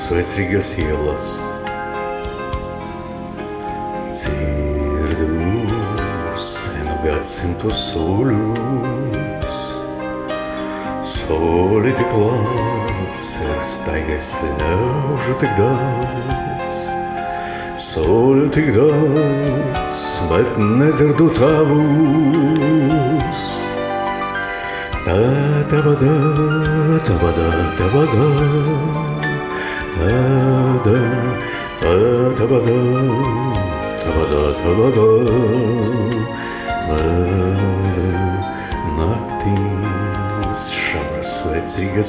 svecīgas ielas. Dzirdu senu gadsimtu soļus, soli tik klāts ir staigais ļaužu tik daudz, soli tik daudz, bet nedzirdu tavus. Ta-ta-ba-da, ta-ba-da, ta-ba-da, ta-da, ta-ta-ba-da, ta-ba-da, ta-ba-da, ta-da. Naktīs šaras vecīgas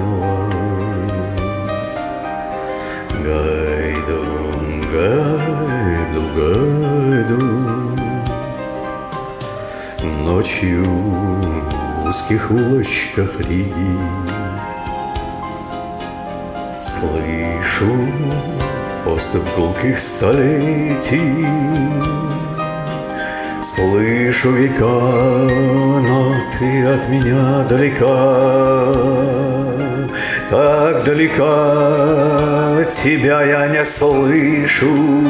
ielas, gaidu, gaidu, gaidu. Ночью в узких улочках Риги слышу поступ гулких столетий, слышу века, но ты от меня далека, так далека, тебя я не слышу.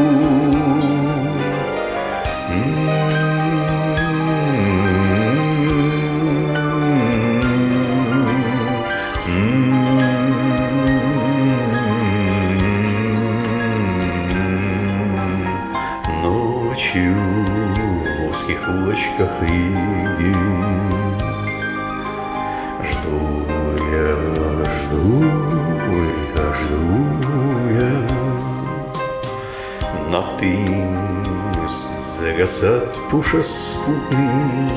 Ночью в узких улочках Риги жду я, жду я, жду я. Naktīs zagasat pušas sputni,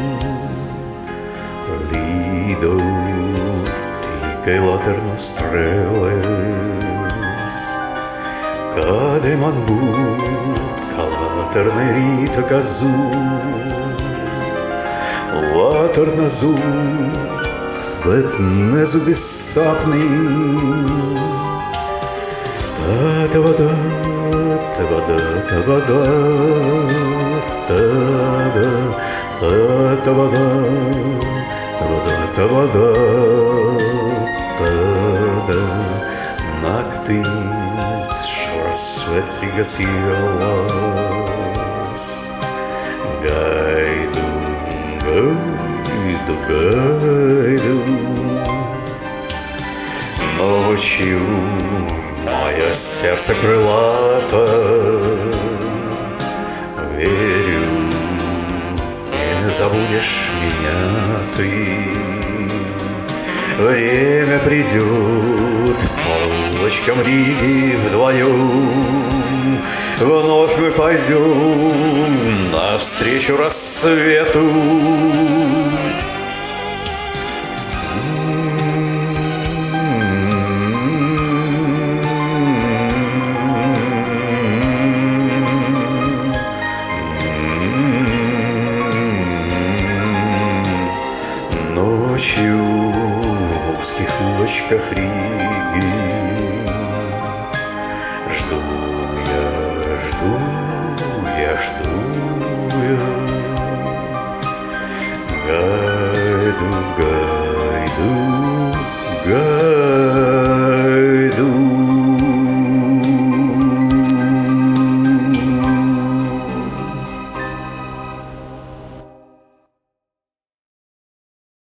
līdo tikai laternu strēles. Kādai man būt, kā laternai rīta, kas zūd, laterna zūd, bet nezudis sapnī. Ta-ta-ba-da, ta-ba-da, ta-ba-da, ta-da, ta-ta-ba-da, ta-ba-da, ta-ba-da, ta-da. Naktīs šaras svecīgas ielas, gaidu, gaidu, gaidu. Ночью мое сердце крылато, верю, не забудешь меня ты. Время придет, по улочкам Риги вдвоем вновь мы пойдем навстречу рассвету. Ночью в узких улочках Риги жду я, жду я, жду я. Гайду, гайду, гайду.